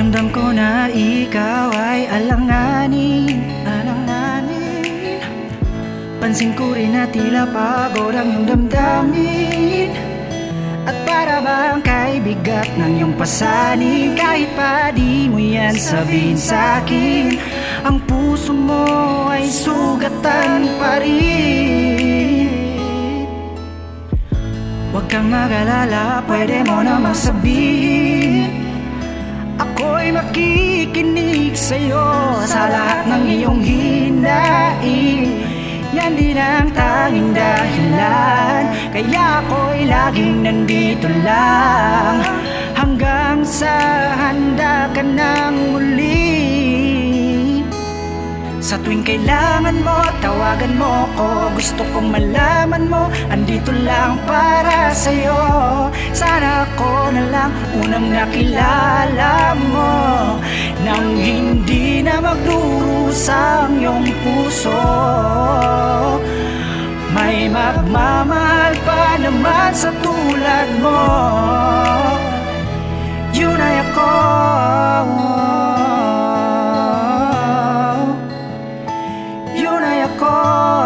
Ramdam ko na ikaw ay alanganin, alanganin. Pansin ko rin na tila pagod ang iyong damdamin. At para bang kay bigat ng iyong pasanin, kahit pa di mo yan sabihin sa'kin, ang puso mo ay sugatan pa rin. Huwag kang mag-alala, pwede mo namang sabihin, ako'y makikinig sa'yo sa lahat ng iyong hinaing. Yan din ang tanging dahilan kaya ako'y laging nandito lang, hanggang sa handa ka ng muli. Sa tuwing kailangan mo, tawagan mo ko. Gusto kong malaman mo, andito lang para sa'yo. Sana ako na lang unang nakilala mo, nang hindi na magdurusa ang iyong puso. May magmamahal pa naman sa tulad mo. Yun ay ako. Yun ay ako.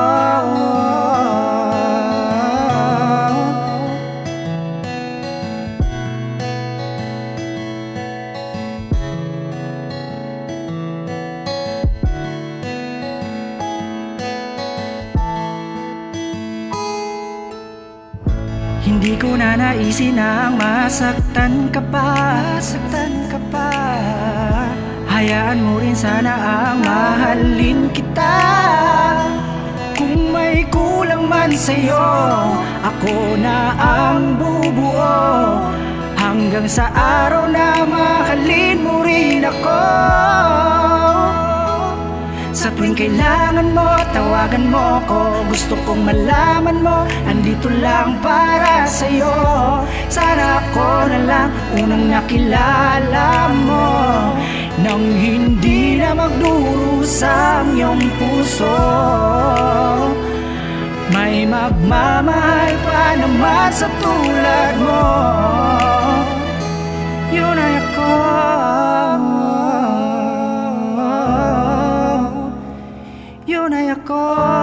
Hindi ko na naisin ang masaktan ka pa, masaktan ka pa. Hayaan mo rin sana ang mahalin kita. Kung may kulang man sa'yo, ako na ang bubuo, hanggang sa araw na mahalin mo rin ako. Sa tuwing kailangan mo, tawagan mo ko. Gusto kong malaman mo, andito lang para sa'yo. Sana ako na lang unang nakilala mo, nang hindi na magdurusa ang iyong puso. May magmamahal pa naman sa tulad mo. Yun ay ako. Yun ay ako.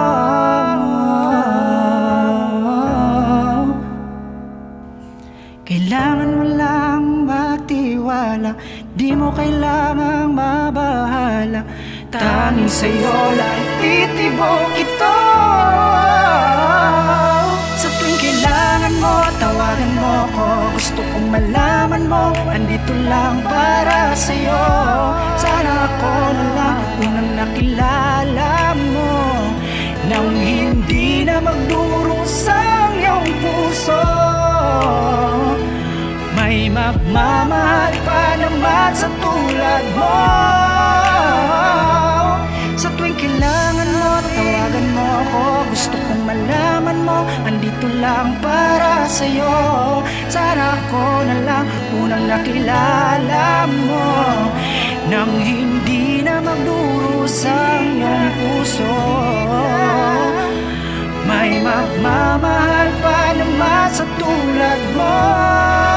Kailangan mo lang magtiwala, di mo kailangang mabahala. Tanging sa'yo lang titibok ito. Sa tuwing kailangan mo, tawagan mo ko. Gusto kong malaman mo, andito lang para sa'yo. Sana ako na lang unang nakilala mo, nang hindi na magdurusa ang iyong puso. May magmamahal pa naman sa tulad mo. Sa tuwing kailangan mo, tawagan mo ako. Gusto kong malaman mo, andito lang para sa'yo. Sana ako na lang unang nakilala mo, nang hindi na magdurusa ang iyong puso. May magmamahal pa naman sa tulad mo.